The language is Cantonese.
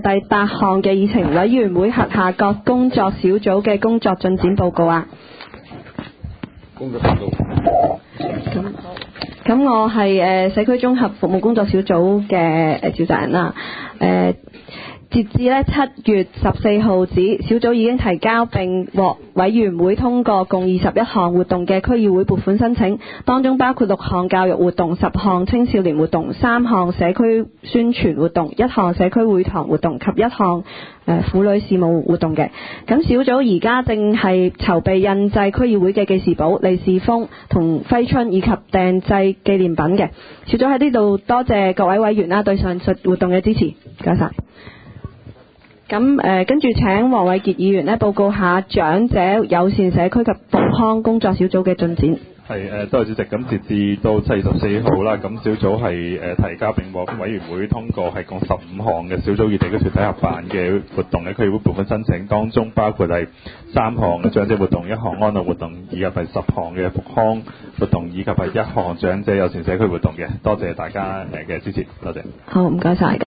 第8項嘅議程委員會轄下各工作小組嘅工作進展報告啊。 工作報告。 咁我係社區綜合服務工作小組嘅召集人啦。截至7月14號止，小組已經提交並獲委員會通過共21項活動嘅區議會撥款申請，當中包括6項教育活動、10項青少年活動、3項社區宣傳活動、1項社區會堂活動及1項婦女事務活動嘅。咁小組而家正係籌備印製區議會嘅記事簿、利是封同揮春以及訂製紀念品嘅。小組喺呢度多謝各位委員啦對上述活動嘅支持，唔該晒。咁跟住請黃偉傑議員呢報告下長者友善社區及復康工作小組嘅進展。 係多謝主席。咁截至到7月14號啦，咁小組係提交並獲委員會通過係共15項嘅小組與地區團體合辦嘅活動嘅區議會撥款申請，當中包括係3項嘅長者活動、1項安老活動，以及係10項嘅復康活動，以及係1項長者友善社區活動嘅。多謝大家嘅支持，多謝。 好，唔該晒。